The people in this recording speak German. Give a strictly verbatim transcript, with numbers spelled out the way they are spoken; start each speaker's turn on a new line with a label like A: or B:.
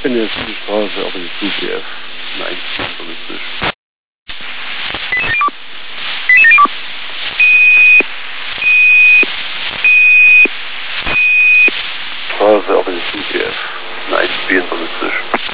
A: bin jetzt in die Straße, aber nicht U P F. Nein, politisch. Straße, aber nicht U P F. Nein, vierundzwanzig.